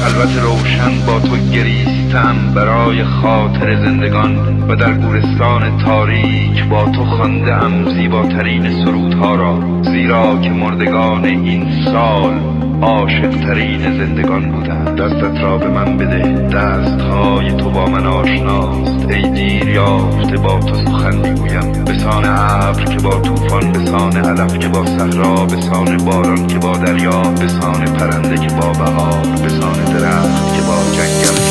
خلوت روشن با تو گریستم برای خاطر زندگان و در گورستان تاریک با تو خوانده‌ام زیباترین سرودها را، زیرا که مردگان این سال عاشق ترین زندگان بودند. دستت را به من بده، دستهای تو با من آشناست. ای دیر یافته با تو سخن میگویم، بسان ابر که با طوفان، بسان علف که با صحرا، بسان باران که با دریا، بسان پرنده که با بهار، بسان درخت که با جنگل.